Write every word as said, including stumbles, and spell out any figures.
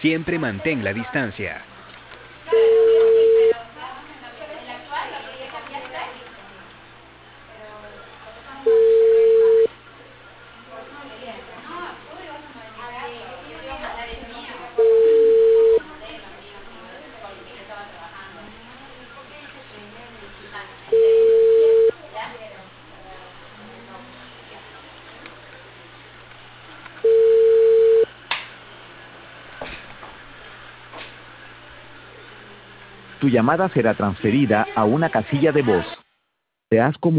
Siempre mantén la distancia. Tu llamada será transferida a una casilla de voz. Te has comunicado